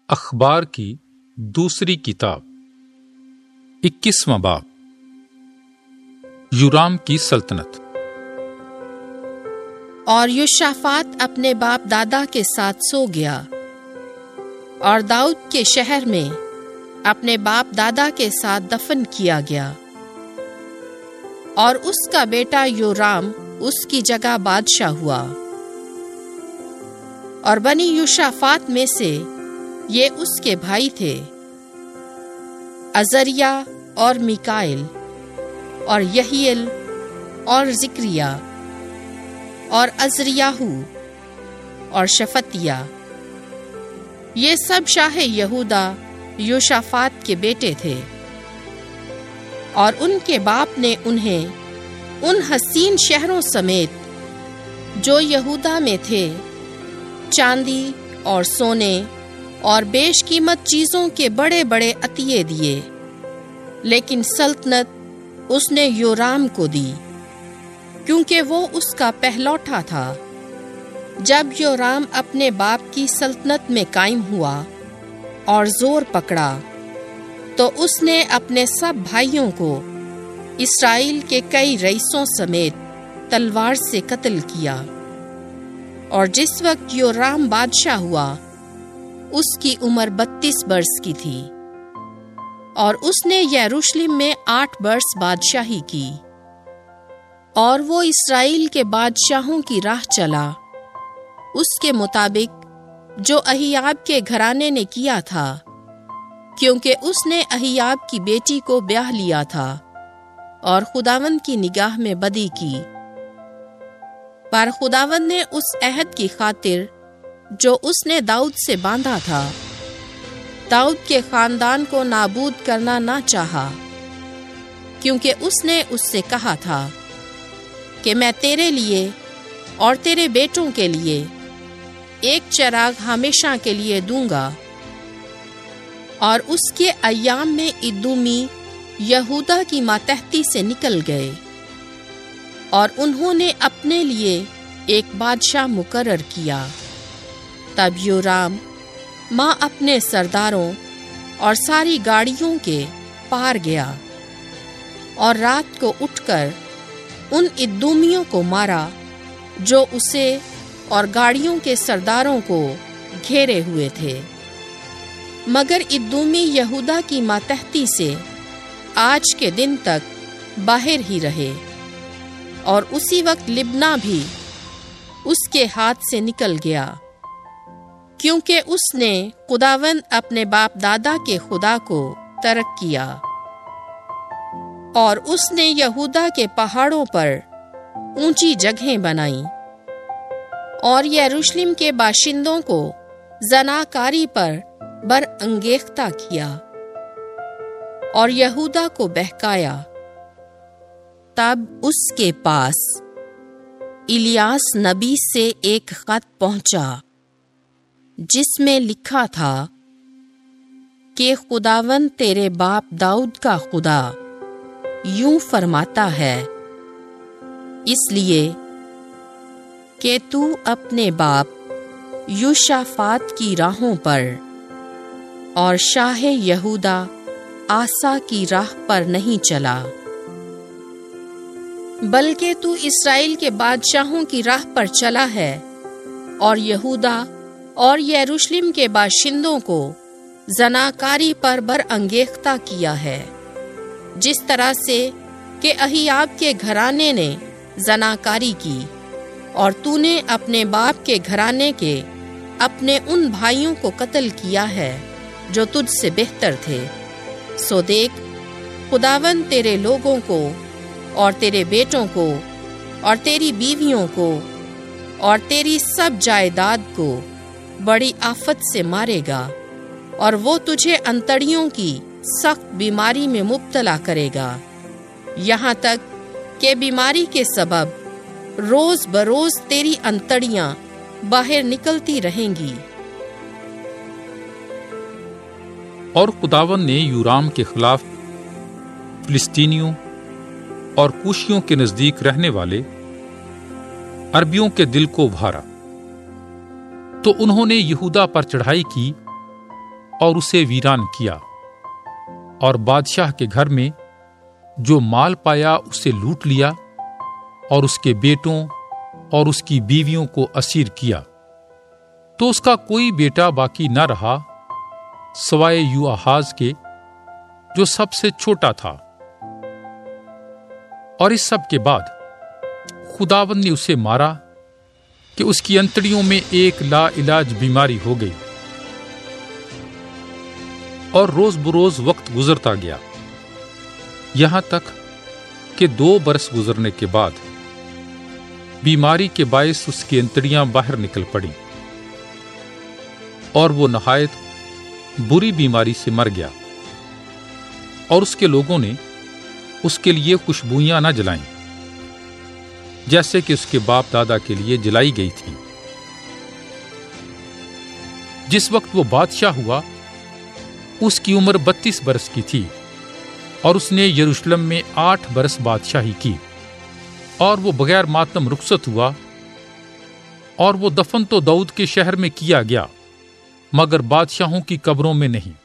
اخبار کی دوسری کتاب 21واں باب یورام کی سلطنت۔ اور یوشافات اپنے باپ دادا کے ساتھ سو گیا اور داؤد کے شہر میں اپنے باپ دادا کے ساتھ دفن کیا گیا، اور اس کا بیٹا یورام اس کی جگہ بادشاہ ہوا۔ اور بنی یوشافات میں سے یہ اس کے بھائی تھے، عزریہ اور میکائل اور یحییل اور زکریا اور عزریاہو اور شفتیہ۔ یہ سب شاہ یہودا یوشافات کے بیٹے تھے، اور ان کے باپ نے انہیں ان حسین شہروں سمیت جو یہودا میں تھے چاندی اور سونے اور بیش قیمت چیزوں کے بڑے بڑے عطیے دیے، لیکن سلطنت اس نے یورام کو دی، کیونکہ وہ اس کا پہلوٹا تھا۔ جب یورام اپنے باپ کی سلطنت میں قائم ہوا اور زور پکڑا، تو اس نے اپنے سب بھائیوں کو اسرائیل کے کئی رئیسوں سمیت تلوار سے قتل کیا۔ اور جس وقت یورام بادشاہ ہوا اس کی عمر 32 برس کی تھی، اور اس نے یروشلم میں 8 برس بادشاہی کی۔ اور وہ اسرائیل کے بادشاہوں کی راہ چلا، اس کے مطابق جو اہیاب کے گھرانے نے کیا تھا، کیونکہ اس نے اہیاب کی بیٹی کو بیاہ لیا تھا اور خداوند کی نگاہ میں بدی کی۔ پر خداوند نے اس عہد کی خاطر جو اس نے داؤد سے باندھا تھا، داؤد کے خاندان کو نابود کرنا نہ چاہا، کیونکہ اس نے اس سے کہا تھا کہ میں تیرے لیے اور تیرے بیٹوں کے لیے ایک چراغ ہمیشہ کے لیے دوں گا۔ اور اس کے ایام میں ادومی یہودا کی ماتحتی سے نکل گئے، اور انہوں نے اپنے لیے ایک بادشاہ مقرر کیا۔ تب یورام ماں اپنے سرداروں اور ساری گاڑیوں کے پار گیا، اور رات کو اٹھ کر ان ادومیوں کو مارا جو اسے اور گاڑیوں کے سرداروں کو گھیرے ہوئے تھے۔ مگر ادومی یہودا کی ماتحتی سے آج کے دن تک باہر ہی رہے، اور اسی وقت لبنا بھی اس کے ہاتھ سے نکل گیا، کیونکہ اس نے خداوند اپنے باپ دادا کے خدا کو ترک کیا۔ اور اس نے یہودا کے پہاڑوں پر اونچی جگہیں بنائیں، اور یروشلم کے باشندوں کو زناکاری پر برانگیختہ کیا اور یہودا کو بہکایا۔ تب اس کے پاس الیاس نبی سے ایک خط پہنچا، جس میں لکھا تھا کہ خداوند تیرے باپ داؤد کا خدا یوں فرماتا ہے، اس لیے کہ تو اپنے باپ یوشافات کی راہوں پر اور شاہ یہودا آسا کی راہ پر نہیں چلا، بلکہ تو اسرائیل کے بادشاہوں کی راہ پر چلا ہے، اور یہودا اور یروشلم کے باشندوں کو زناکاری پر برانگیختہ کیا ہے، جس طرح سے کہ اہیاب کے گھرانے نے زناکاری کی، اور تو نے اپنے باپ کے گھرانے کے اپنے ان بھائیوں کو قتل کیا ہے جو تجھ سے بہتر تھے۔ سو دیکھ، خداوند تیرے لوگوں کو اور تیرے بیٹوں کو اور تیری بیویوں کو اور تیری سب جائیداد کو بڑی آفت سے مارے گا، اور وہ تجھے انتڑیوں کی سخت بیماری میں مبتلا کرے گا، یہاں تک کہ بیماری کے سبب روز بروز تیری انتڑیاں باہر نکلتی رہیں گی۔ اور خداوند نے یورام کے خلاف فلسطینیوں اور کوشیوں کے نزدیک رہنے والے عربیوں کے دل کو ابھارا، تو انہوں نے یہودا پر چڑھائی کی اور اسے ویران کیا، اور بادشاہ کے گھر میں جو مال پایا اسے لوٹ لیا، اور اس کے بیٹوں اور اس کی بیویوں کو اسیر کیا۔ تو اس کا کوئی بیٹا باقی نہ رہا سوائے یوآہاز کے، جو سب سے چھوٹا تھا۔ اور اس سب کے بعد خداوند نے اسے مارا کہ اس کی انتڑیوں میں ایک لا علاج بیماری ہو گئی، اور روز بروز وقت گزرتا گیا، یہاں تک کہ 2 برس گزرنے کے بعد بیماری کے باعث اس کی انتڑیاں باہر نکل پڑیں، اور وہ نہایت بری بیماری سے مر گیا، اور اس کے لوگوں نے اس کے لیے خوشبوئیاں نہ جلائیں جیسے کہ اس کے باپ دادا کے لیے جلائی گئی تھی۔ جس وقت وہ بادشاہ ہوا اس کی عمر 32 برس کی تھی، اور اس نے یروشلم میں 8 برس بادشاہی کی، اور وہ بغیر ماتم رخصت ہوا، اور وہ دفن تو داؤد کے شہر میں کیا گیا مگر بادشاہوں کی قبروں میں نہیں۔